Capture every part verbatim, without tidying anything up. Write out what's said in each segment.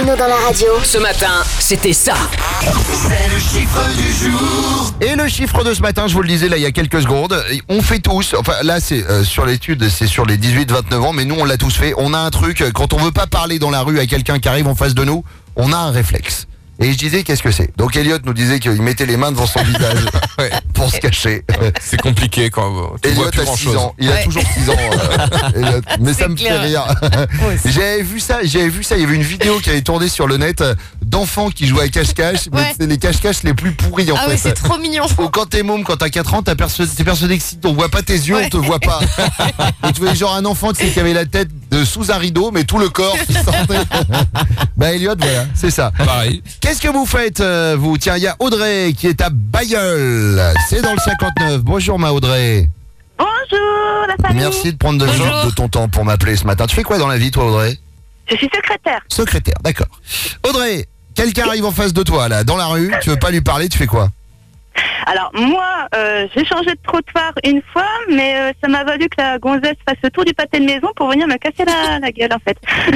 Bruno dans la radio. Ce matin, c'était ça. C'est le chiffre du jour. Et le chiffre de ce matin, je vous le disais là il y a quelques secondes, on fait tous, enfin là c'est euh, sur l'étude, c'est sur les dix-huit vingt-neuf ans, mais nous on l'a tous fait. On a un truc, quand on veut pas parler dans la rue à quelqu'un qui arrive en face de nous, on a un réflexe. Et je disais, qu'est-ce que c'est? Donc Elliot nous disait qu'il mettait les mains devant son visage Ouais. pour se cacher. C'est compliqué quand tu Elliot vois plus a grand six chose. ans, il a Ouais. toujours six ans. euh, Elliot. Mais ça me fait clair. rire. aussi. J'avais vu ça, j'avais vu ça. Il y avait une vidéo qui avait tourné sur le net euh, d'enfants qui jouaient à cache-cache, mais Ouais. c'est les cache-cache les plus pourris en Ah fait. oui, c'est trop mignon. Ou quand t'es môme, quand t'as quatre ans, t'as perso- t'es persuadé que si on voit pas tes yeux, Ouais. on te voit pas. Et tu voyais genre un enfant, tu sais, qui avait la tête de sous un rideau, mais tout le corps qui sortait. Bah Elliot, voilà, c'est ça. Pareil. Qu'est-ce que vous faites, euh, vous? Tiens, il y a Audrey qui est à Bailleul. C'est dans le cinquante-neuf. Bonjour ma Audrey. Bonjour la famille. Merci de prendre de, Bonjour. de ton temps pour m'appeler ce matin. Tu fais quoi dans la vie toi Audrey? Je suis secrétaire. Secrétaire, d'accord. Audrey, quelqu'un arrive en face de toi là, dans la rue, tu veux pas lui parler, tu fais quoi? Alors moi, euh, j'ai changé de trottoir une fois, mais euh, ça m'a valu que la gonzesse fasse le tour du pâté de maison pour venir me casser la, la gueule en fait.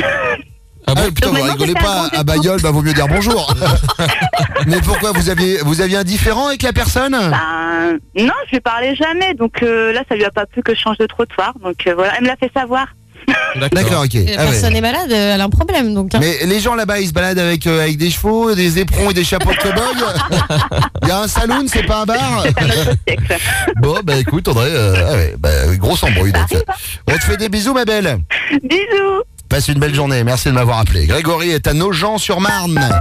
Ah bon, putain, donc vous maintenant, rigolez c'est pas un bon à Bailleul, bah vaut mieux dire bonjour. Mais pourquoi vous aviez vous aviez un différend avec la personne? Ben, non, je lui parlais jamais, donc euh, là ça lui a pas plu que je change de trottoir, donc euh, voilà, elle me l'a fait savoir. D'accord, ok. La Ah ouais. personne est malade, euh, elle a un problème donc. hein. Mais les gens là-bas, ils se baladent avec, euh, avec des chevaux, des éperons et des chapeaux de cow-boy. Il y a un saloon, c'est pas un bar? C'est un autre siècle. Bon, bah écoute, Audrey, euh, ah ouais, bah, grosse embrouille. Donc, euh, on te fait des bisous, ma belle. Bisous. Passe une belle journée, merci de m'avoir appelé. Grégory est à Nogent-sur-Marne.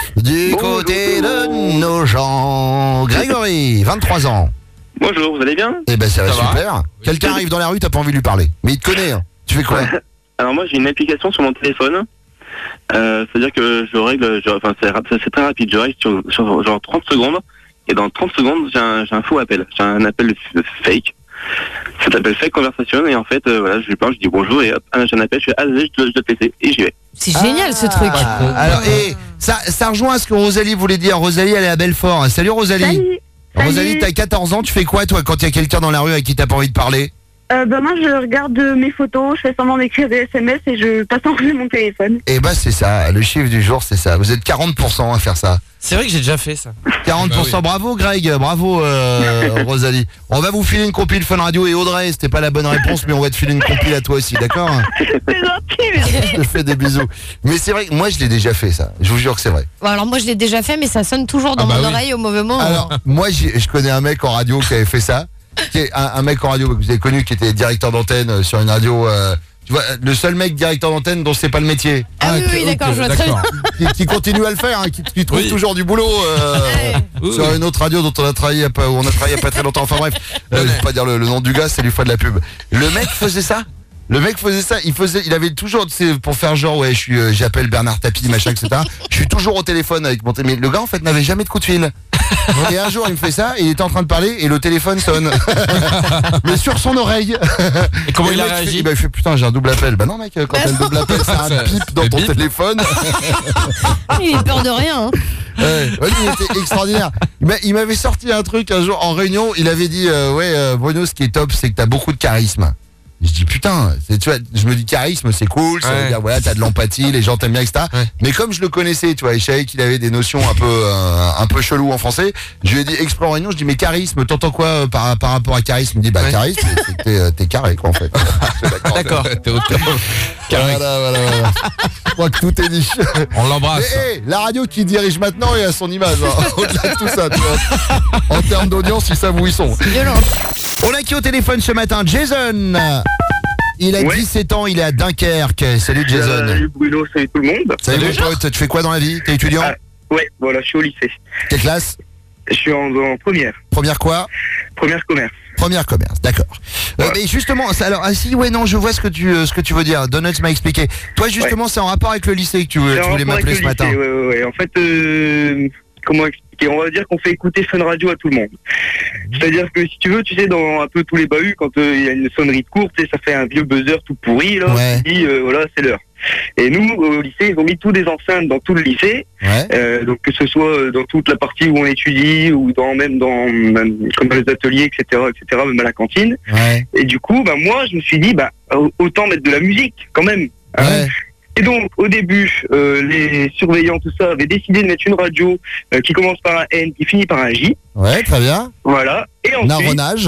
Du côté de Nogent. Grégory, vingt-trois ans. Bonjour, vous allez bien? Eh ben ça va Ça va super. Quelqu'un arrive dans la rue, t'as pas envie de lui parler. Mais il te connaît, hein. Tu fais quoi? Alors moi j'ai une application sur mon téléphone. Euh, C'est-à-dire que je règle, je- enfin c'est rap- c'est très rapide, je règle sur, sur genre trente secondes. Et dans trente secondes j'ai un, j'ai un faux appel. J'ai un appel f- fake. Ça s'appelle fake conversation et en fait euh, voilà, je lui parle, je dis bonjour et hop, ah, j'ai un appel, je fais ah désolé, je dois, je dois te laisser et j'y vais. C'est génial ce truc. Ah, alors, et ça, ça rejoint à ce que Rosalie voulait dire. Rosalie, elle est à Belfort. Salut Rosalie. Salut. Rosalie, Salut. t'as quatorze ans, tu fais quoi toi quand il y a quelqu'un dans la rue à qui t'as pas envie de parler? Euh, ben moi je regarde mes photos, je fais semblant d'écrire des S M S et je passe en revue mon téléphone. Eh ben c'est ça, le chiffre du jour c'est ça. Vous êtes quarante pour cent à faire ça. C'est vrai que j'ai déjà fait ça. quarante pour cent, Bah bravo Greg, bravo euh, Rosalie. On va vous filer une compile Fun Radio et Audrey, c'était pas la bonne réponse mais on va te filer une compile à toi aussi, d'accord? C'est gentil, merci. Je te fais des bisous. Mais c'est vrai que moi je l'ai déjà fait ça, je vous jure que c'est vrai. Bon, alors moi je l'ai déjà fait mais ça sonne toujours dans Ah bah mon oui. oreille au mauvais moment. Alors moi j'ai- je connais un mec en radio qui avait fait ça, qui est un, un mec en radio que vous avez connu qui était directeur d'antenne euh, sur une radio, euh, tu vois, le seul mec directeur d'antenne dont c'est pas le métier. Ah oui, oui, ok, d'accord, je vois très d'accord. Qui, qui continue à le faire, hein, qui, qui trouve Oui. toujours du boulot euh, Oui, sur oui. une autre radio dont on a travaillé, il y a pas- où on a travaillé il y a pas très longtemps. Enfin bref, euh, je vais pas dire le, le nom du gars, c'est lui fois de la pub. Le mec faisait ça. Le mec faisait ça. Il faisait, il avait toujours, tu sais, pour faire genre ouais, je suis, euh, j'appelle Bernard Tapie, machin, et cetera. Je suis toujours au téléphone avec mon téléphone. Mais le gars en fait n'avait jamais de coup de fil. Et un jour il me fait ça, et il était en train de parler et le téléphone sonne. Mais sur son oreille. Et comment Et il le a mec réagi? fait, bah, il fait putain j'ai un double appel. Bah non mec, quand t'as le double appel c'est un C'est- bip dans le ton bip. téléphone. Il a peur de rien. hein. Ouais, ouais, il était extraordinaire. Il m'a- Il m'avait sorti un truc un jour en réunion. Il avait dit euh, ouais euh, Bruno, ce qui est top, c'est que t'as beaucoup de charisme. Je dis putain, c'est- tu vois, je me dis charisme, c'est cool, ça veut Ouais. dire voilà, t'as de l'empathie, les gens t'aiment bien, et cetera. Ouais. Mais comme je le connaissais, tu vois, et je savais qu'il avait des notions un peu euh, un peu chelou en français, je lui ai dit exprès en réunion, je dis mais charisme, t'entends quoi euh, par, par rapport à charisme? Il me dit bah Ouais. charisme, c'est que t'es, euh, t'es carré quoi en fait. Je dis, D'accord. T'es au top. Carré. Voilà, voilà, voilà. Je crois que tout est dit. On Mais l'embrasse. hey, la radio qui dirige maintenant est à son image. Hein. Au-delà de tout ça, tu vois. En termes d'audience, ils savent où ils sont. Violent. On a qui au téléphone ce matin? Jason. Il a Ouais. dix-sept ans, il est à Dunkerque. Salut Jason. Salut Bruno, salut tout le monde. Salut mon pote, tu fais quoi dans la vie? T'es étudiant? Ah. Ouais, voilà, je suis au lycée. Quelle classe? Je suis en, en première, Première quoi? première commerce. Première commerce, d'accord. Euh, Ouais. mais justement, ça, alors, ah si, ouais, non, je vois ce que tu, euh, ce que tu veux dire. Donuts m'a expliqué. Toi, justement, c'est en rapport avec le lycée que tu, veux- C'est tu en voulais rapport avec m'appeler le ce matin. lycée, Ouais, ouais, ouais. En fait, euh, comment expliquer? On va dire qu'on fait écouter Fun Radio à tout le monde. C'est-à-dire que si tu veux, tu sais, dans un peu tous les bahuts, quand euh, il y a une sonnerie de courte, tu sais, ça fait un vieux buzzer tout pourri, là, Ouais. qui dit, euh, voilà, c'est l'heure. Et nous, au lycée, ils ont mis tous des enceintes dans tout le lycée, Ouais. euh, donc que ce soit euh, dans toute la partie où on étudie, ou dans même dans, même, comme dans les ateliers, et cetera, et cetera, même à la cantine. Ouais. Et du coup, bah, moi, je me suis dit, bah, autant mettre de la musique, quand même. hein. Ouais. Et donc, au début, euh, les surveillants, tout ça, avaient décidé de mettre une radio euh, qui commence par un N, qui finit par un J. Ouais, très bien. Voilà. Et ensuite... Naronnage.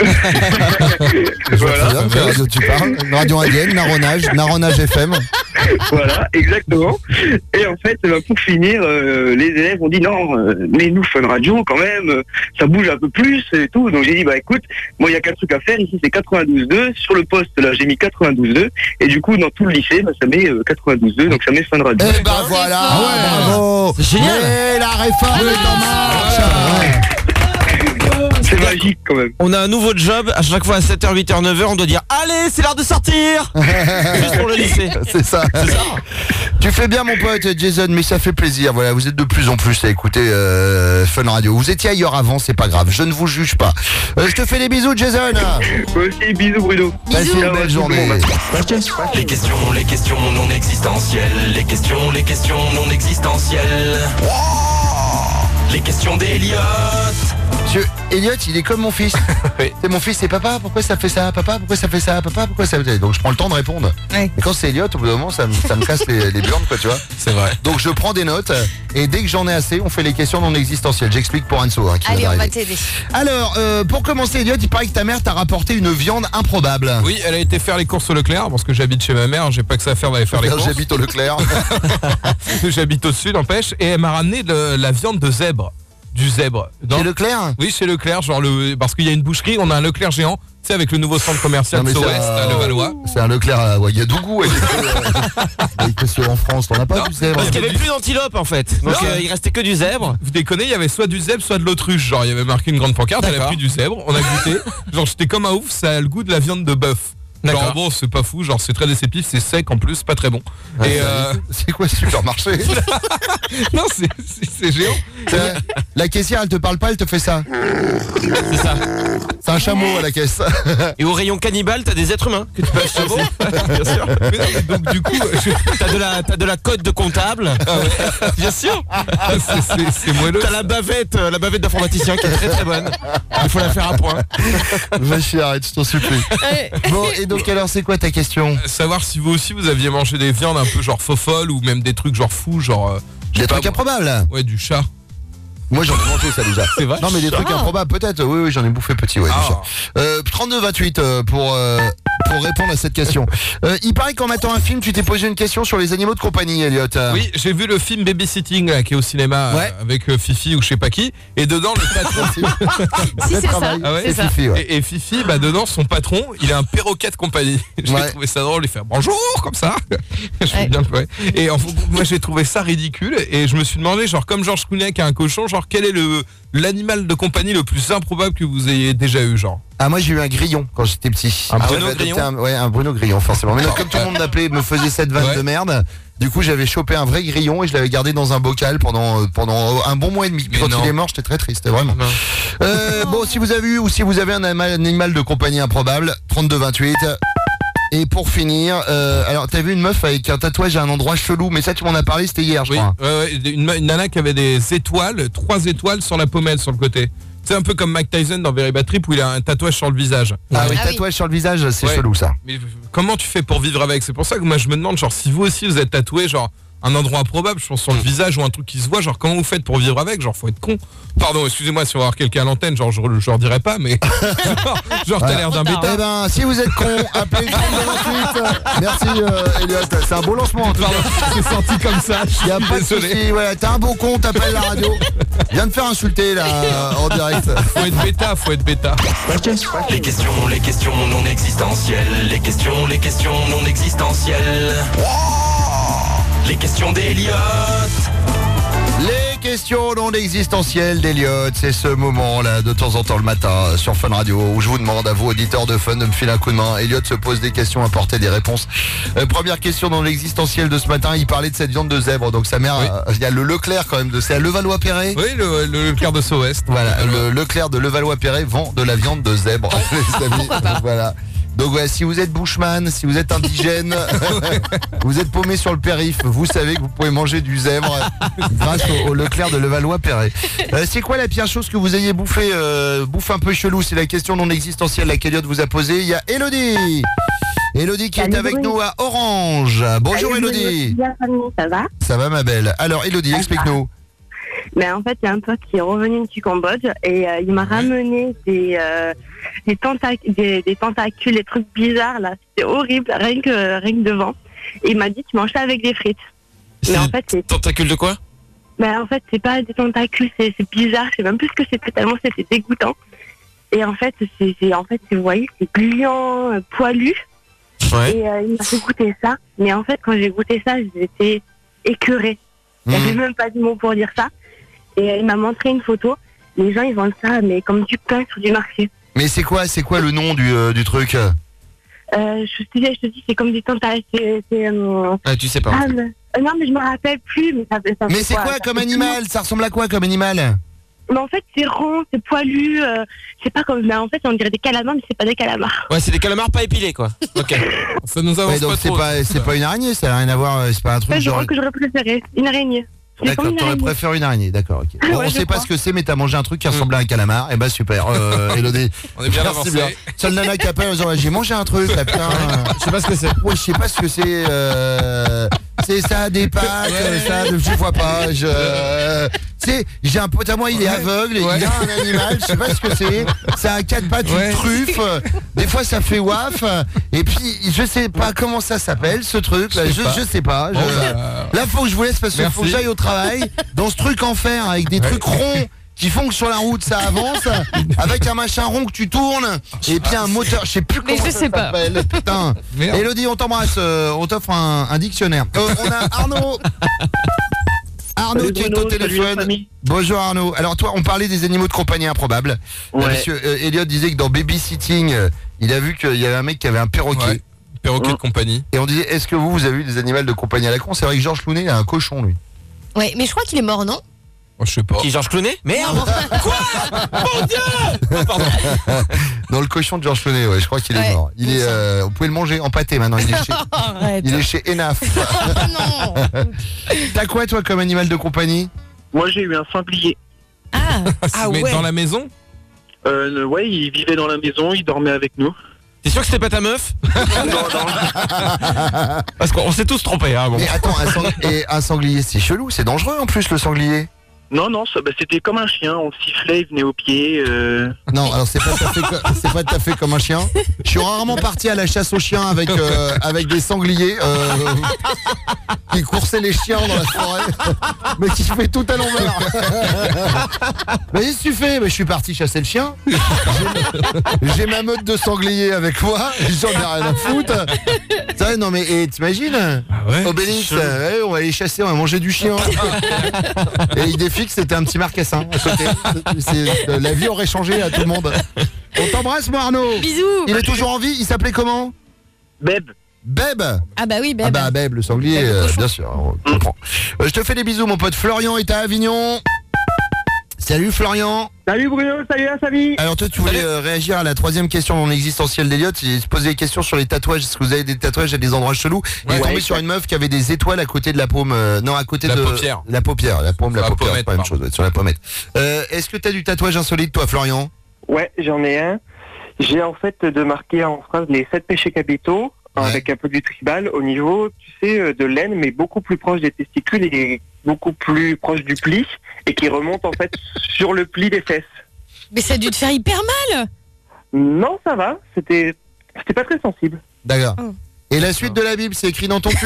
Je vois Voilà. très bien de quelle radio tu parles. Une radio indienne, Naronnage, Naronnage F M. Voilà, exactement. Et en fait, bah, pour finir, euh, les élèves ont dit non, euh, mais nous, Fun Radio, quand même, euh, ça bouge un peu plus et tout. Donc j'ai dit, bah écoute, moi, il y a qu'un truc à faire. Ici, c'est quatre-vingt-douze deux. Sur le poste, là, j'ai mis quatre-vingt-douze deux. Et du coup, dans tout le lycée, bah, ça met euh, quatre-vingt-douze deux. Donc ça met Fun Radio. Eh ben voilà, Ah ouais. bravo. C'est génial. Et la réforme est en marche. C'est magique, quand même. On a un nouveau job, à chaque fois à sept heures, huit heures, neuf heures, on doit dire allez, c'est l'heure de sortir. Juste pour le lycée. C'est ça. Tu fais bien mon pote Jason, mais ça fait plaisir. Voilà, vous êtes de plus en plus à écouter euh, Fun Radio. Vous étiez ailleurs avant, c'est pas grave. Je ne vous juge pas. Euh, je te fais des bisous, Jason. Moi aussi, bisous, Bruno. Passe une Ciao à belle tout le journée. monde. Les questions, les questions non existentielles. Les questions, les questions non existentielles. Les questions d'Eliott. Monsieur Elliot, il est comme mon fils. Oui. C'est mon fils, c'est papa, pourquoi ça fait ça? Papa, pourquoi ça fait ça? Papa, pourquoi ça fait ça? Donc je prends le temps de répondre. Ouais. Et quand c'est Elliot, au bout d'un moment, ça me, ça me casse les, les burnes, quoi, tu vois. C'est vrai. Donc je prends des notes et dès que j'en ai assez, on fait les questions non existentielles. J'explique pour Anso, hein, qui Allez, vient on va d'arriver. t'aider. Alors, euh, pour commencer, Elliot, il paraît que ta mère t'a rapporté une viande improbable. Oui, elle a été faire les courses au Leclerc parce que j'habite chez ma mère, j'ai pas que ça à faire d'aller faire les courses. J'habite au Leclerc. J'habite au sud, n'empêche, et elle m'a ramené de la viande de zèbre. Du zèbre. Dans- Chez Leclerc? Oui, chez Leclerc, genre le parce qu'il y a une boucherie, on a un Leclerc géant, tu sais, avec le nouveau centre commercial Non, mais Sceaux c'est Ouest un- à Levallois. C'est un Leclerc à Ouagadougou. Avec que en France, t'en as pas Non, du zèbre? Parce qu'il n'y avait plus d'antilope en fait. Donc Non. euh, il restait que du zèbre. Vous déconnez, il y avait soit du zèbre, soit de l'autruche. Genre, il y avait marqué une grande pancarte, elle a D'accord. pris du zèbre, on a goûté. Genre, j'étais comme un ouf, ça a le goût de la viande de bœuf. Genre, D'accord. bon, c'est pas fou, genre, c'est très déceptif, c'est sec en plus, pas très bon. Ouais, Et ça- euh, C'est quoi ce supermarché? non, c'est- c'est c'est géant. Euh, La caissière, elle te parle pas, elle te fait ça. C'est ça. C'est un chameau à la caisse. Et au rayon cannibale, t'as des êtres humains que tu peux acheter aussi. Bien sûr. Mais non, mais donc, du coup, je- T'as de la, t'as de la cote de comptable. Bien sûr. ah, c'est- c'est c'est moelleux. T'as la bavette, euh, la bavette d'informaticien qui est très très bonne. Il faut la faire à point. Va chier, arrête, je t'en supplie. Allez. Bon, et donc alors c'est quoi ta question? Savoir si vous aussi vous aviez mangé des viandes un peu genre faux folles ou même des trucs genre fous, genre. euh, je sais Des pas, trucs moi. improbables. Ouais, du chat. Moi j'en ai mangé ça déjà. C'est vrai. Non mais des trucs Ah. improbables peut-être. Oui oui j'en ai bouffé petit, ouais. Ah. déjà. Euh, trente-deux vingt-huit euh, pour euh, pour répondre à cette question. Euh, il paraît qu'en matant un film, tu t'es posé une question sur les animaux de compagnie, Elliot. Oui, j'ai vu le film Babysitting là, qui est au cinéma Ouais. euh, avec euh, Fifi ou je sais pas qui, et dedans le patron. Si, c'est ça. Ah ouais, C'est ça. Fifi, ouais. Et, et Fifi, bah dedans son patron, il a un perroquet de compagnie. J'ai Ouais. trouvé ça drôle, il fait bonjour comme ça. je fais Ouais. bien le ouais. Et en, moi j'ai trouvé ça ridicule et je me suis demandé genre comme Georges Clooney qui a un cochon, genre quel est le l'animal de compagnie le plus improbable que vous ayez déjà eu genre. Ah moi j'ai eu un grillon quand j'étais petit. Un Ah, Bruno j'avais adopté Grillon un, Ouais un Bruno Grillon forcément. Mais non, comme tout le monde m'appelait, me faisait cette vanne Ouais. de merde. Du coup j'avais chopé un vrai grillon et je l'avais gardé dans un bocal pendant euh, pendant un bon mois et demi. Puis Mais quand non. il est mort j'étais très triste vraiment. Non. Euh, bon si vous avez eu ou si vous avez un anima- animal de compagnie improbable, trente-deux vingt-huit. Et pour finir, euh, alors t'as vu une meuf avec un tatouage à un endroit chelou, mais ça tu m'en as parlé, c'était hier je Oui, crois. ouais, ouais, une, une nana qui avait des étoiles, trois étoiles sur la pommelle sur le côté. C'est un peu comme Mike Tyson dans Very Bad Trip où il a un tatouage sur le visage. Ah oui, Ah oui. tatouage sur le visage, c'est Ouais. chelou ça. Mais comment tu fais pour vivre avec? C'est pour ça que moi je me demande genre si vous aussi vous êtes tatoué genre un endroit improbable, je pense sur le visage ou un truc qui se voit, genre comment vous faites pour vivre avec? Genre faut être con. Pardon, excusez-moi si on va avoir quelqu'un à l'antenne, genre je, je leur dirai pas, mais genre, genre, t'as Ouais. l'air d'un Trop tard. bêta. Eh ben, si vous êtes con, appelez le trente-deux vingt-huit. Merci euh, Elliot, c'est un beau lancement en tout cas. Pardon, c'est senti comme ça. Je suis Y a pas de désolé. souci, voilà, t'es un beau con, t'appelles la radio. Viens de faire insulter là en direct. Faut être bêta, faut être bêta. Les questions, les questions non existentielles. Les questions, les questions non existentielles. Les questions d'Eliott. Les questions non existentielles d'Elliot, c'est ce moment-là de temps en temps le matin sur Fun Radio où je vous demande à vous auditeurs de Fun de me filer un coup de main. Elliot se pose des questions, apporter des réponses. Euh, première question non existentielle de ce matin, il parlait de cette viande de zèbre. Donc sa mère, Oui. euh, il y a le Leclerc quand même, de c'est à Levallois-Perret. Oui, le, le, le Leclerc de Sceaux Ouest. Voilà, Alors, le Leclerc de Levallois-Perret vend de la viande de zèbre, les amis. Donc, voilà. Donc ouais, si vous êtes bushman, si vous êtes indigène, vous êtes paumé sur le périph', vous savez que vous pouvez manger du zèbre grâce au, au Leclerc de Levallois-Perret. Euh, c'est quoi la pire chose que vous ayez bouffé, euh, bouffe un peu chelou? C'est la question non existentielle la qu'Eliott vous a posée. Il y a Elodie. Elodie qui Salut, est avec Bruno. nous à Orange. Bonjour Salut, Elodie. Bruno, famille, ça va? Ça va ma belle. Alors Elodie, explique-nous. Mais en fait, il y a un pote qui est revenu du Cambodge et euh, il m'a ramené des, euh, des, tentac- des, des tentacules, des trucs bizarres là. C'était horrible, rien que, rien que devant. Et il m'a dit tu manges ça avec des frites. Mais en fait, c'est, Tentacule de quoi? mais en fait, c'est pas des tentacules, c'est, c'est bizarre. Je sais même plus ce que c'était tellement c'était dégoûtant. Et en fait, c'est, c'est en fait, vous voyez, c'est gluant, euh, poilu. Ouais. Et euh, il m'a fait goûter ça. Mais en fait, quand j'ai goûté ça, j'étais écœurée. Il n'y avait même pas de mots pour dire ça. Et euh, il m'a montré une photo. Les gens, ils vendent ça, mais comme du pain sur du marché. Mais c'est quoi, c'est quoi le nom du, euh, du truc? Euh, je te dis, je te dis, c'est comme des tentacules. C'est, c'est, euh, Ah, tu sais pas. ah, mais- euh, non, mais je me rappelle plus. Mais, ça, ça Mais fait c'est quoi ça comme fait animal? Ça ressemble à quoi comme animal? Mais en fait, c'est rond, c'est poilu. Euh, c'est pas comme. Mais en fait, on dirait des calamars, mais c'est pas des calamars. Ouais, c'est des calamars pas épilés, quoi. Ok. Ça nous avance Ouais, donc pas c'est trop. pas, c'est pas une araignée, ça n'a rien à voir, euh, c'est pas un truc C'est le genre... genre que j'aurais préféré. Une araignée. C'est D'accord, comme une t'aurais araignée. préféré une araignée, d'accord, ok. Bon, Ouais, on je sait pas crois. ce que c'est, mais t'as mangé un truc qui ressemblait à un calamar, et bah super, euh, Elodie. On est bien Merci avancé. bien. Seule nana qui appelle en disant, j'ai mangé un truc, là, putain. Je sais pas ce que c'est. Ouais, je sais pas ce que c'est, euh... c'est ça, des pâtes, Ouais. ça, je vois pas, je... euh, Tu sais, j'ai un pote à moi, il est aveugle, et Ouais. il a un animal, je sais pas ce que c'est, ça a quatre pattes, Ouais. une truffe, euh, des fois ça fait waf, et puis je sais pas comment ça s'appelle, ce truc, là, Je sais je, pas. je sais pas. je- Bon, bah, Là, faut que je vous laisse parce qu'il Merci. faut que j'aille au travail dans ce truc en fer avec des trucs ronds qui font que sur la route ça avance, avec un machin rond que tu tournes, et puis un moteur, je sais plus Mais comment je ça sais pas. s'appelle. Putain. Merde. Elodie, on t'embrasse, euh, on t'offre un, un dictionnaire. Euh, on a Arnaud. Arnaud Salut qui est Bruno, au salut la téléphone. famille. Bonjour Arnaud. Alors toi, on parlait des animaux de compagnie improbables. Ouais. Euh, Monsieur euh, Elliot disait que dans Babysitting, euh, il a vu qu'il y avait un mec qui avait un perroquet. Ouais. Perroquet de compagnie. Et on disait, est-ce que vous, vous avez eu des animaux de compagnie à la con? C'est vrai que Georges Clooney, il a un cochon, lui. Ouais, mais je crois qu'il est mort, non? Oh, je sais pas. Qui, Georges Clooney? Merde. Dans le cochon de Georges Clooney, ouais, je crois qu'il est Ouais, mort. Il il me est, euh, vous pouvez le manger en pâté maintenant. Il est chez, Arrête. il est chez Enaf. Oh non. T'as quoi toi comme animal de compagnie? Moi, j'ai eu un sanglier. Ah, Ah Mais ouais. dans la maison? Euh, le- ouais, il vivait dans la maison, il dormait avec nous. T'es sûr que c'était pas ta meuf? non, non. Parce qu'on s'est tous trompés, hein. Bon. Mais attends, un, sang- et un sanglier, c'est chelou, c'est dangereux en plus le sanglier. Non, non, ça, bah, c'était comme un chien. On le sifflait, il venait au pied. Euh... Non, alors c'est pas tout à fait, co- c'est pas tout à fait comme un chien. Je suis rarement parti à la chasse aux chiens avec euh, avec des sangliers euh, qui coursaient les chiens dans la forêt, mais qui fait tout à l'envers. Mais qu'est-ce que tu fais? Mais je suis parti chasser le chien. J'ai- J'ai ma meute de sangliers avec moi. J'en ai rien à foutre. Ça, non mais et t'imagines? Ah ouais. Obélix, euh, ouais, on va aller chasser, on va manger du chien. Et il défie que c'était un petit marcassin à côté. C'est- euh, la vie aurait changé à tout le monde. On t'embrasse, moi, Arnaud. bisous. Il est toujours en vie. Il s'appelait comment? Beb. Beb. Ah bah oui, Ah Beb. bah Beb, le sanglier, Beb, le euh, cochon. bien sûr. On comprend. Euh, je te fais des bisous, mon pote. Florian est à Avignon. Salut Florian. Salut Bruno, salut la famille. Alors toi tu voulais euh, réagir à la troisième question non existentielle d'Eliott. Il se posait des questions sur les tatouages. Est-ce que vous avez des tatouages à des endroits chelous? Il est Ouais, tombé ouais. sur une meuf qui avait des étoiles à côté de la paume. euh, non, à côté La de paupière. la paupière. La paume, la, La paupière, c'est pommette, pas la même pardon. chose. Ouais, sur la pommette. Euh, Est-ce que t'as du tatouage insolite, toi, Florian? Ouais, j'en ai un. J'ai en fait de marquer en phrase les sept péchés capitaux, Ouais. avec un peu du tribal au niveau, tu sais, euh, de l'aine, mais beaucoup plus proche des testicules et beaucoup plus proche du pli, et qui remonte en fait sur le pli des fesses. Mais ça a dû te faire hyper mal. Non, ça va, c'était c'était pas très sensible. D'accord. Oh. Et la suite de la Bible, c'est écrit dans ton cul?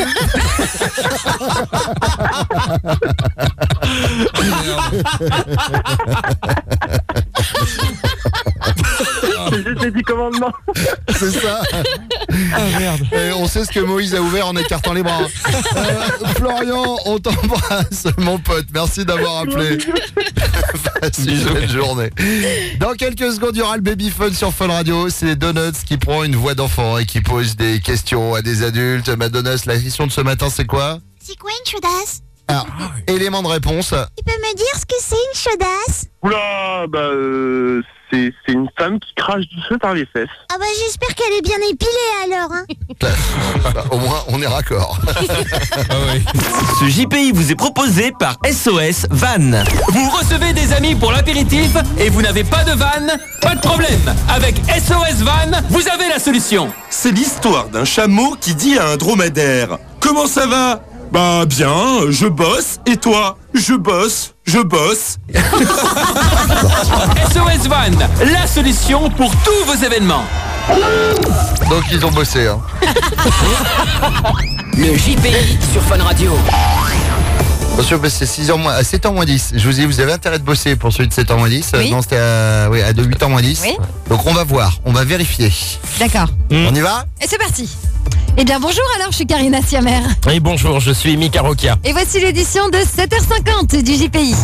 C'est juste les dix commandements. C'est ça. Ah merde. Et on sait ce que Moïse a ouvert en écartant les bras. Euh, Florian, on t'embrasse, mon pote. Merci d'avoir appelé. Passe une belle journée. Dans quelques secondes, il y aura le Baby Fun sur Fun Radio. C'est Donuts qui prend une voix d'enfant et qui pose des questions à des adultes. Ma Donuts, la question de ce matin, c'est quoi? C'est quoi une chaudasse? Alors, élément de réponse. Tu peux me dire ce que c'est une chaudasse? Oula, bah, euh, c'est c'est une femme qui crache du feu par les fesses. Ah bah j'espère qu'elle est bien épilée alors. Hein. Bah, au moins, on est raccord. Ah oui. Ce J P I vous est proposé par S O S Van. Vous recevez des amis pour l'apéritif et vous n'avez pas de van? Pas de problème. Avec S O S Van, vous avez la solution. C'est l'histoire d'un chameau qui dit à un dromadaire: comment ça va? Bah bien, je bosse, et toi? Je bosse, je bosse. S O S Van, la solution pour tous vos événements. Donc ils ont bossé. Hein. Le J P I sur Fun Radio. Attention, parce que c'est six heures moins, à sept heures moins dix. Je vous ai dit, vous avez intérêt de bosser pour celui de sept heures moins dix. Oui. Non, c'était à, oui, à de huit heures moins dix. Oui. Donc on va voir, on va vérifier. D'accord. On y va? Et c'est parti. Eh bien bonjour, alors je suis Karina Siamer. Et bonjour, je suis Mika Rokia. Et voici l'édition de sept heures cinquante du J P I.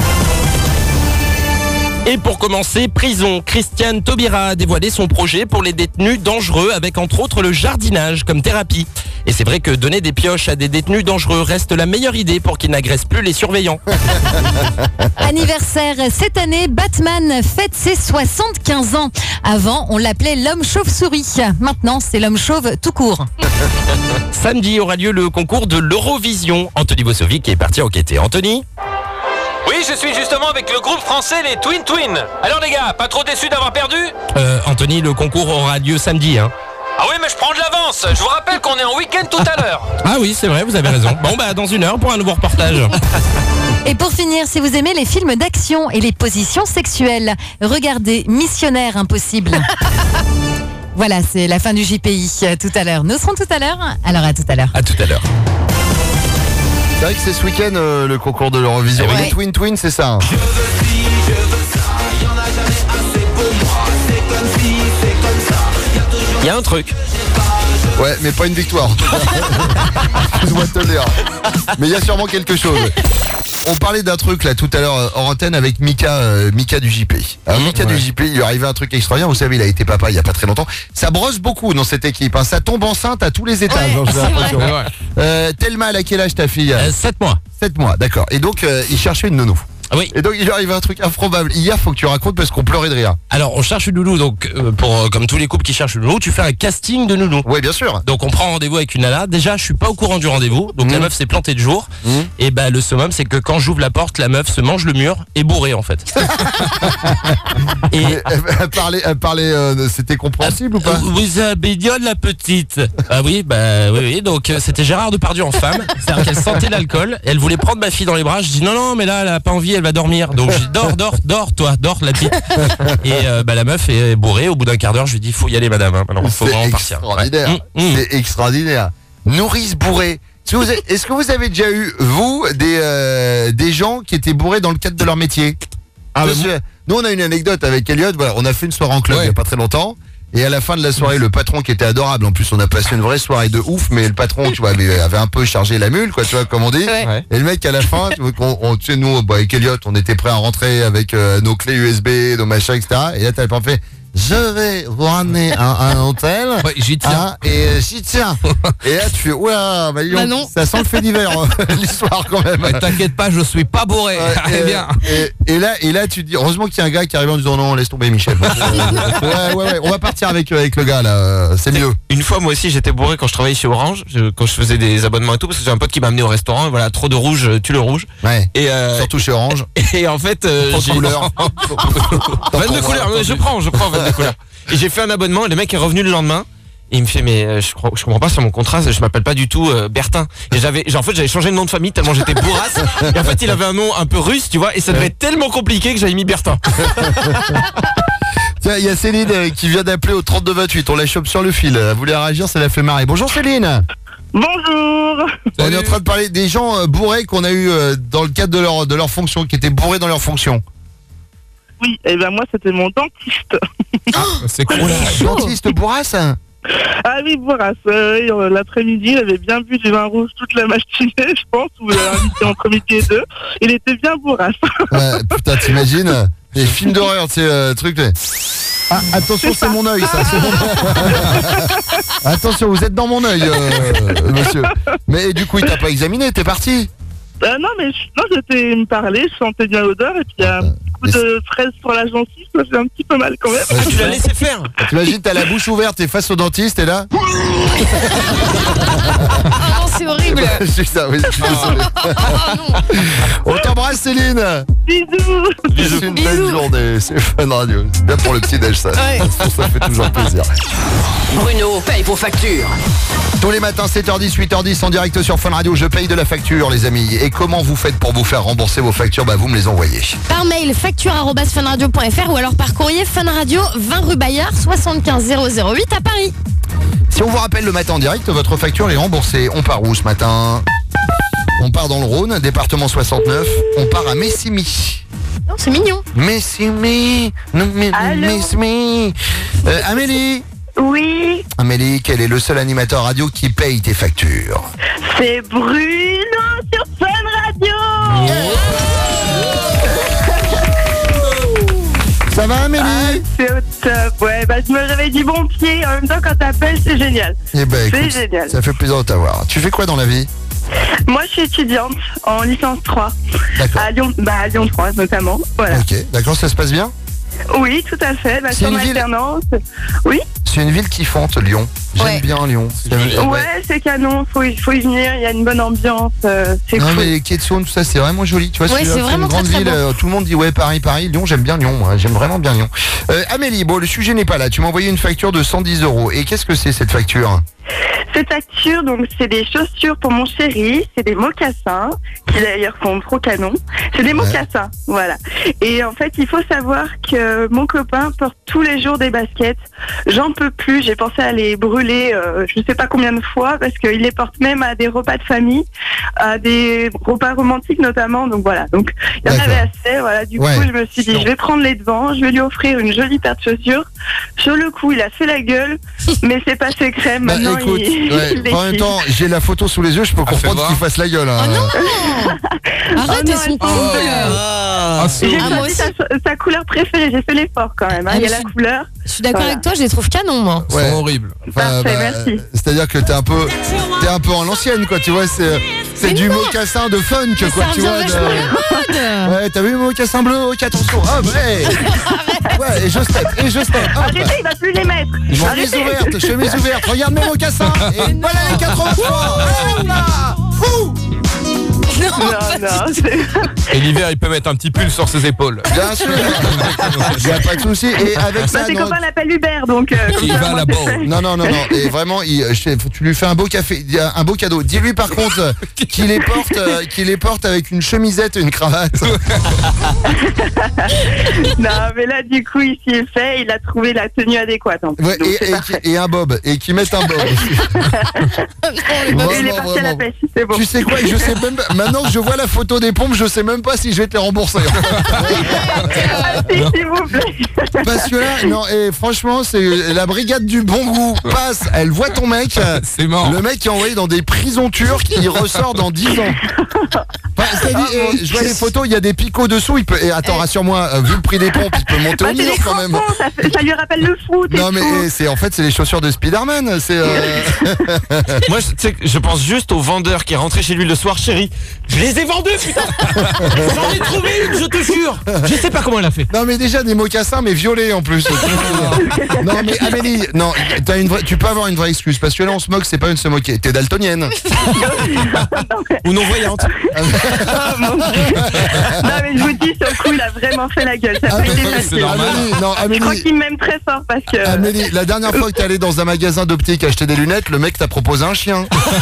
Et pour commencer, prison. Christiane Taubira a dévoilé son projet pour les détenus dangereux avec entre autres le jardinage comme thérapie. Et c'est vrai que donner des pioches à des détenus dangereux reste la meilleure idée pour qu'ils n'agressent plus les surveillants. Anniversaire cette année, Batman fête ses soixante-quinze ans. Avant, on l'appelait l'homme chauve-souris. Maintenant, c'est l'homme chauve tout court. Samedi aura lieu le concours de l'Eurovision. Anthony Bosovic est parti enquêter. Anthony ? Oui, je suis justement avec le groupe français les Twin Twin. Alors les gars, pas trop déçus d'avoir perdu? Euh, Anthony, le concours aura lieu samedi, hein. Ah oui, mais je prends de l'avance. Je vous rappelle qu'on est en week-end tout à l'heure. Ah oui, c'est vrai, vous avez raison. Bon bah dans une heure pour un nouveau reportage. Et pour finir, si vous aimez les films d'action et les positions sexuelles, regardez Missionnaire Impossible. Voilà, c'est la fin du J P I euh, tout à l'heure. Nous serons tout à l'heure. Alors à tout à l'heure. À tout à l'heure. C'est vrai que c'est ce week-end euh, le concours de l'Eurovision. Ouais. Les Twin Twin, c'est ça. Hein. Il y a un truc. Ouais, mais pas une victoire. Excuse-moi de te le dire. Mais il y a sûrement quelque chose. On parlait d'un truc là tout à l'heure euh, en antenne avec Mika, euh, Mika du J P. Alors Mika ouais. du J P, il lui arrivait un truc extraordinaire. Vous savez, il a été papa il y a pas très longtemps. Ça brosse beaucoup dans cette équipe. Hein. Ça tombe enceinte à tous les étages. Ouais, hein, j'ai c'est l'impression. Ouais. Euh, Thelma, elle a quel âge ta fille? Euh, sept mois. sept mois, d'accord. Et donc, euh, il cherchait une nounou. Oui. Et donc, il lui arrive un truc improbable. Hier, faut que tu racontes parce qu'on pleurait de rire. Alors on cherche une nounou, donc euh, pour euh, comme tous les couples qui cherchent une nounou, tu fais un casting de nounou. Ouais, bien sûr. Donc on prend rendez-vous avec une nana. Déjà, je suis pas au courant du rendez-vous. Donc Mmh. la meuf s'est plantée de jour. Mmh. Et bah le summum, c'est que quand j'ouvre la porte, la meuf se mange le mur et bourrée en fait. et Et Elle, elle parlait, elle parlait euh, c'était compréhensible ou pas? Euh, vous êtes mignonne la petite. Ah oui, bah oui, oui. Donc euh, c'était Gérard Depardieu en femme. C'est-à-dire qu'elle sentait l'alcool. Elle voulait prendre ma fille dans les bras. Je dis non, non, mais là, elle a pas envie, elle va dormir. Donc je dis dors, dors, dors, toi, dors la petite. Et euh, bah la meuf est bourrée. Au bout d'un quart d'heure, je lui dis faut y aller, madame. Hein. Alors, faut C'est vraiment partir. extraordinaire. Ouais. Mmh, mmh. C'est extraordinaire. Nourrice bourrée. Est-ce que, vous avez, est-ce que vous avez déjà eu, vous, des, euh, des gens qui étaient bourrés dans le cadre de leur métier? Ah, Parce bah, que nous, on a une anecdote avec Elliot. Voilà, on a fait une soirée en club Ouais. il n'y a pas très longtemps. Et à la fin de la soirée, le patron qui était adorable, en plus on a passé une vraie soirée de ouf, mais le patron, tu vois, avait, avait un peu chargé la mule, quoi, tu vois, comme on dit. Ouais. Ouais. Et le mec à la fin, tu vois, on, on- tu sais, nous, bah, avec Elliot, on était prêts à rentrer avec euh, nos clés U S B, nos machins, et cetera. Et là, t'as le fait, je vais vous ramener un, un hôtel. Ouais, j'y tiens. Hein, et euh, j'y tiens. Et là, tu fais, oula, bah, dis donc, Bah non. ça sent le fait divers, hein, l'histoire quand même. Ouais, t'inquiète pas, je suis pas bourré. Ouais, Allez, et, bien. et, et là, et là, tu te dis, heureusement qu'il y a un gars qui arrive en disant non, laisse tomber Michel. ouais, ouais, ouais, on va partir avec, euh, avec le gars là, euh, c'est mieux. Une fois, moi aussi, j'étais bourré quand je travaillais chez Orange, je- quand je faisais des abonnements et tout, parce que j'ai un pote qui m'a amené au restaurant. Voilà, trop de rouge, tue le rouge. Ouais. Et, euh, Surtout chez Orange. et en fait, euh, Trop de j'ai- couleurs. vingt-deux couleurs, mais je prends, je prends vingt-deux couleurs. Et j'ai fait un abonnement et le mec est revenu le lendemain. Et il me fait mais euh, je, crois, je comprends pas sur mon contrat, je m'appelle pas du tout euh, Bertin. Et j'avais, j'ai- en fait j'avais changé le nom de famille tellement j'étais bourrasse. Et en fait il avait un nom un peu russe, tu vois, et ça devait être tellement compliqué que j'avais mis Bertin. Tiens, il y a Céline euh, qui vient d'appeler au trente-deux vingt-huit. On la chope sur le fil. Elle voulait réagir, ça l'a fait marrer. Bonjour Céline. Bonjour. On est en train de parler des gens euh, bourrés qu'on a eu euh, dans le cadre de leur, de leur fonction, qui étaient bourrés dans leur fonction. Oui, et ben moi c'était mon dentiste. C'est cool. Dentiste bourrasse. Ah oui, Bourras, euh, oui, euh, l'après-midi, il avait bien bu du vin rouge toute la matinée, je pense, ou euh, entre midi et deux. Il était bien bourrasse. Ouais, putain, t'imagines les films d'horreur, tu sais, euh, truc. là. Ah, attention, c'est mon œil, ça. C'est mon... attention, vous êtes dans mon œil, euh, monsieur. Mais du coup, il t'a pas examiné, t'es parti. Euh, non, mais je- non, j'étais me parler, je sentais bien l'odeur, et puis euh, coup de fraise sur la gencive, ça fait un petit peu mal quand même. Ouais, Tu l'as laissé faire. T'imagines, t'as la bouche ouverte et face au dentiste et là. Ah non, c'est horrible. C'est ça, oui, je suis désolé. On t'embrasse, Céline. Bisous. Bisous. Une belle journée. C'est Fun Radio. C'est bien pour le petit déj, ça. Ouais. Ça fait toujours plaisir. Bruno paye vos factures. Tous les matins, sept heures dix, huit heures dix, en direct sur Fun Radio. Je paye de la facture, les amis. Et comment vous faites pour vous faire rembourser vos factures? Bah, vous me les envoyez. Par mail, facture arobase funradio point fr ou alors par courrier Fun Radio, vingt rue Bayard, soixante-quinze zéro zéro huit à Paris. Si on vous rappelle le matin en direct, votre facture est remboursée. On part où ce matin? On part dans le Rhône, département soixante-neuf. On part à Messimy. Non, c'est mignon. Messimy. Non, mais, Allô Messimy. Euh, Amélie. Oui, Amélie, quel est le seul animateur radio qui paye tes factures? c'est Bruno sur Fun Radio. Ça va, Amélie? Ah, c'est au top. Ouais, bah je me réveille du bon pied. En même temps, quand t'appelles, c'est génial. Eh ben, C'est écoute, génial. ça fait plaisir de t'avoir. Tu fais quoi dans la vie? Moi, je suis étudiante en licence trois. D'accord. À Lyon, bah à Lyon trois notamment. Voilà. Ok, d'accord, ça se passe bien? Oui, tout à fait. Bah, C'est sur une ville- alternance. Oui. C'est une ville kiffante, Lyon. J'aime Ouais. bien Lyon. J'aime- Ouais, c'est canon. Faut, y- faut y venir. Il y a une bonne ambiance. euh, c'est Non cool. mais Quetson, tout ça c'est vraiment joli. Tu vois, Ouais, c'est c'est une vraiment grande très, très ville. beau. euh, Tout le monde dit ouais Paris, Paris, Lyon. J'aime bien Lyon. Moi, j'aime vraiment bien Lyon. Euh, Amélie, bon le sujet n'est pas là. Tu m'as envoyé une facture de cent dix euros. Et qu'est-ce que c'est cette facture? Cette facture, donc, c'est des chaussures pour mon chéri, c'est des mocassins, qui d'ailleurs sont trop canons. C'est des mocassins, voilà. Et en fait, il faut savoir que mon copain porte tous les jours des baskets. J'en peux plus, j'ai pensé à les brûler, euh, je sais pas combien de fois, parce qu'il les porte même à des repas de famille, à des repas romantiques notamment, donc voilà. Donc, il y en D'accord. avait assez, voilà. Du Ouais. coup, je me suis dit, je vais prendre les devants, je vais lui offrir une jolie paire de chaussures. Sur le coup, il a fait la gueule, mais c'est passé crème. Bah Maintenant, écoute, il, ouais, il en même décide. temps, j'ai la photo sous les yeux, je peux fais comprendre voir. qu'il fasse la gueule. hein. Oh non. Arrête, Oh non, elles sont elles sont cool. Ah, c'est J'ai Ah, moi choisi sa, sa couleur préférée, j'ai fait l'effort quand même. hein. Ah, Il y a mais la je- couleur. Je suis d'accord Voilà. avec toi, je les trouve canon, moi. Ils Ouais. sont horribles. Enfin, Parfait, merci. C'est-à-dire que t'es un peu, t'es un peu en l'ancienne, quoi. Tu vois, c'est, c'est Mais du non. mocassin de funk, Mais quoi. ça Tu revient vois. vachement de- à la mode. Ouais, t'as vu le mocassin bleu? Ok, attention. Hop, ouais. Ouais, et je step, et je step. Hop. Arrêtez, il va plus les mettre. Chemise Arrêtez. ouverte, chemise ouverte. Regarde mes mocassins. Et voilà les quatre-vingts-trois. Ah, là. Ouh. Non, Non, pas non, du c'est- Et l'hiver, il peut mettre un petit pull sur ses épaules. Bien sûr. Il n'y a pas de souci. Et avec bah, ça, ses non, copains l'appellent Hubert, donc. euh, comme Il ça, va moi, là-bas. c'est fait. non, non, non, non. Et vraiment, il, je sais, tu lui fais un beau café, un beau cadeau. Dis-lui par contre euh, qu'il les porte, euh, qu'il les porte avec une chemisette et une cravate. Non, mais là, du coup, il s'y est fait, il a trouvé la tenue adéquate. En plus, Ouais, donc et, c'est et, parfait. et un bob. Et qu'il mette un bob aussi. Et il est Vraiment, parti à la vraiment. pêche, c'est bon. Tu sais quoi, je sais même pas, maintenant que je vois la photo des pompes, je sais même pas si je vais te les rembourser. Ah, si, s'il vous plaît. Parce que là, non, et franchement, c'est la brigade du bon goût passe, elle voit ton mec, C'est mort. le mec qui est envoyé dans des prisons turques, il ressort dans dix ans. Enfin, c'est-à-dire, et je vois les photos, il y a des picots dessous, il peut, et attends, rassure-moi, euh, vu le prix des pompes, il peut monter Bah, au c'est mur des quand même. crampons, ça, fait- ça lui rappelle le foot et Non mais tout. eh, c'est en fait c'est les chaussures de Spider-Man, c'est euh, Moi, je, tu sais que je pense juste au vendeur qui est rentré chez lui le soir, chérie. Je les ai vendus, putain. J'en ai trouvé une, je te jure. Je sais pas comment elle a fait. non mais déjà des mocassins mais violets en plus. Non mais Amélie, non, t'as une vraie, tu peux avoir une vraie excuse parce que là on se moque, c'est pas une se moquer. T'es daltonienne. Ou non-voyante. Oh, mon Dieu. Non, mais je vous dis, sur le coup, il a vraiment fait la gueule. Ça a pas été Amélie, facile. normal. Amélie, non Je crois Amélie. qu'il m'aime très fort parce que. Amélie, la dernière fois que t'es allée dans un magasin d'optique acheter des lunettes, le mec t'a proposé un chien.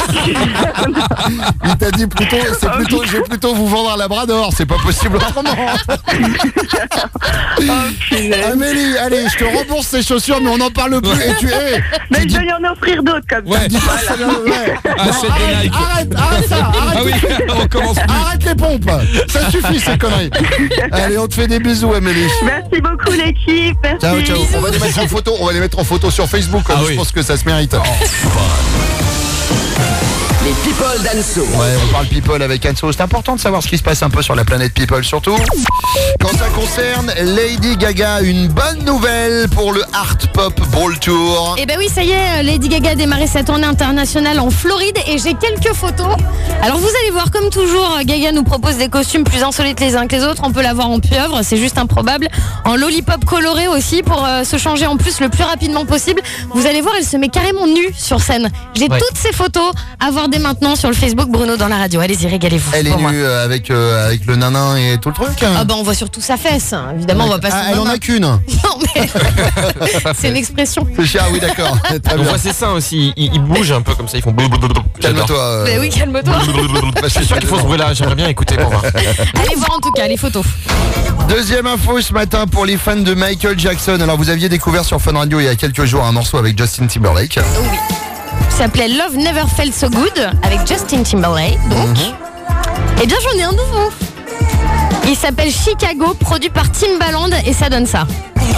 Il t'a dit plutôt, c'est plutôt, je vais plutôt vous vendre un labrador, c'est pas possible autrement. Oh, punaise. Amélie, allez, je te rembourse ces chaussures, mais on n'en parle plus. Et tu es. Mais je vais lui en offrir d'autres comme ça. Ouais. Dis pas ça, ouais. Ah, Non, c'est arrête, des Nike. arrête, arrête ça, arrête. Ah oui, on commence plus. Arrête les pompes. Ça suffit ces conneries. Allez, on te fait des bisous, Amélie. Merci beaucoup, l'équipe. Merci. Ciao, ciao. On va les mettre en photo. On va les mettre en photo sur Facebook. Ah je oui. pense que ça se mérite. Les people d'Anso. Ouais, on parle people avec Anso. C'est important de savoir ce qui se passe un peu sur la planète people, surtout quand ça concerne Lady Gaga. Une bonne nouvelle pour le Art Pop Ball Tour. Et ben oui, ça y est, Lady Gaga a démarré sa tournée internationale en Floride et j'ai quelques photos. Alors vous allez voir, comme toujours, Gaga nous propose des costumes plus insolites les uns que les autres. On peut la voir en pieuvre, c'est juste improbable. En lollipop coloré aussi pour euh, se changer en plus le plus rapidement possible. Vous allez voir, elle se met carrément nue sur scène. J'ai Ouais. toutes ces photos à voir dès maintenant sur le Facebook Bruno dans la radio. Allez-y, régalez-vous. Elle est pour moi. nue euh, avec, euh, avec le nanin et tout le truc. Ah bah on voit surtout sa fesse, hein. Évidemment on voit pas son Ah, elle en nanin. a qu'une. Non mais c'est une expression. C'est cher, oui, d'accord. Très On bien. voit ses seins aussi, ils, ils bougent un peu comme ça, ils font blablabla. J'adore. Calme-toi. euh, Mais oui, calme-toi. Je suis sûr qu'il faut ce bruit-là, j'aimerais bien écouter pour voir. Allez voir en tout cas les photos. Deuxième info ce matin pour les fans de Michael Jackson. Alors vous aviez découvert sur Fun Radio il y a quelques jours un morceau avec Justin Timberlake. Oui. Ça s'appelait Love Never Felt So Good avec Justin Timberlake. Donc, eh bien j'en ai un nouveau. Il s'appelle Chicago, produit par Timbaland et ça donne ça.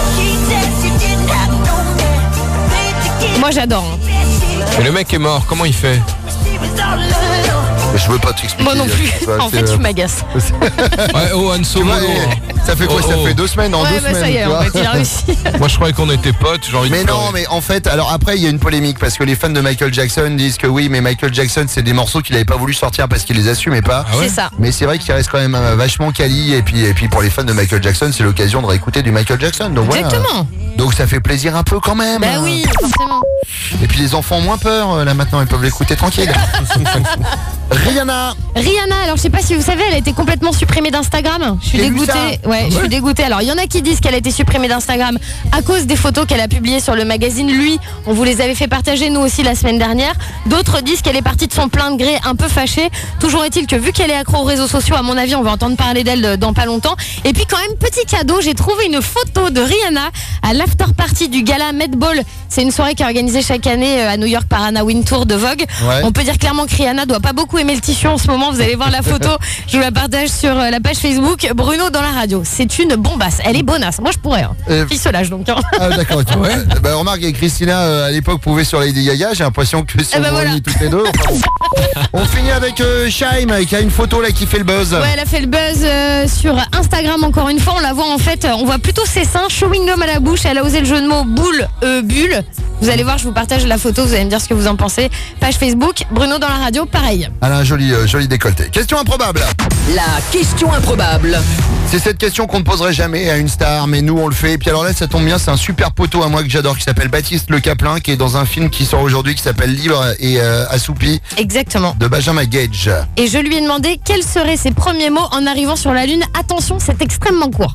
Moi j'adore. hein. Mais le mec est mort, comment il fait? Je veux pas t'expliquer. Moi non plus. Tu vois, En c'est, fait, euh, tu m'agaces. Ouais, oh, Anso Tu vois, Mono. ça fait quoi? Oh, Ça oh. fait deux semaines, en Ouais, deux bah semaines. ça y est, tu en vois. fait, il a réussi. Moi je croyais qu'on était potes, j'ai envie de Mais pleurer. non, mais en fait, alors après, il y a une polémique parce que les fans de Michael Jackson disent que oui, mais Michael Jackson, c'est des morceaux qu'il avait pas voulu sortir parce qu'il les assumait pas. Ah ouais C'est ça. Mais c'est vrai qu'il reste quand même euh, vachement quali et puis et puis pour les fans de Michael Jackson, c'est l'occasion de réécouter du Michael Jackson. Donc voilà. Exactement. Donc ça fait plaisir un peu quand même. Bah oui, forcément. Et puis les enfants ont moins peur euh, là maintenant, ils peuvent l'écouter tranquille. Rihanna. Rihanna, alors je sais pas si vous savez, elle a été complètement supprimée d'Instagram. Je suis J'ai vu dégoûtée. ça. Ouais, je Ouais. suis dégoûtée. Alors il y en a qui disent qu'elle a été supprimée d'Instagram à cause des photos qu'elle a publiées sur le magazine Lui. On vous les avait fait partager nous aussi la semaine dernière. D'autres disent qu'elle est partie de son plein de gré, un peu fâchée. Toujours est-il que vu qu'elle est accro aux réseaux sociaux, à mon avis, on va entendre parler d'elle dans pas longtemps. Et puis quand même, petit cadeau, j'ai trouvé une photo de Rihanna à l'after party du gala Met Ball. C'est une soirée qui est organisée chaque année euh, à New York par Anna Wintour de Vogue. Ouais. On peut dire clairement que Rihanna doit pas beaucoup aimer le tissu en ce moment. Vous allez voir la photo. Je vous la partage sur euh, la page Facebook Bruno dans la radio. C'est une bombasse. Elle est bonasse. Moi je pourrais. Hein. Euh, Ficelage donc. Hein. Ah d'accord. tu vois. Bah, remarque, et Christina euh, à l'époque pouvait sur Lady Gaga. J'ai l'impression que si Eh on ben vous voilà. réunit toutes les deux. Enfin, bon. On finit avec euh, Shaim qui a une photo là qui fait le buzz. Ouais, elle a fait le buzz euh, sur Instagram encore une fois. On la voit en fait, euh, on voit plutôt ses seins, chewing gum à la bouche. Elle a osé le jeu de mots boule, euh, bulle. Vous allez voir, je vous partage la photo, vous allez me dire ce que vous en pensez. Page Facebook, Bruno dans la radio, pareil. Elle a un joli, euh, joli décolleté. Question improbable. La question improbable. C'est cette question qu'on ne poserait jamais à une star, mais nous on le fait. Et puis alors là, ça tombe bien, c'est un super poteau à moi que j'adore qui s'appelle Baptiste Le Caplin, qui est dans un film qui sort aujourd'hui qui s'appelle Libre et euh, Assoupi Exactement. de Benjamin Gage. Et je lui ai demandé quels seraient ses premiers mots en arrivant sur la Lune. Attention, c'est extrêmement court.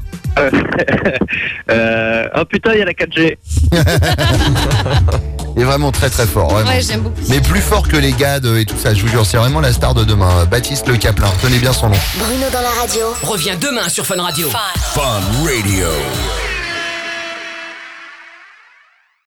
Euh, oh putain, il y a la quatre G. Il est vraiment très très fort. Vraiment. Ouais, j'aime beaucoup. Mais plus fort que les gars de- et tout ça, je vous jure, c'est vraiment la star de demain. Baptiste Le Caplin, tenez bien son nom. Bruno dans la radio. Revient demain sur Fun Radio. Fun Radio.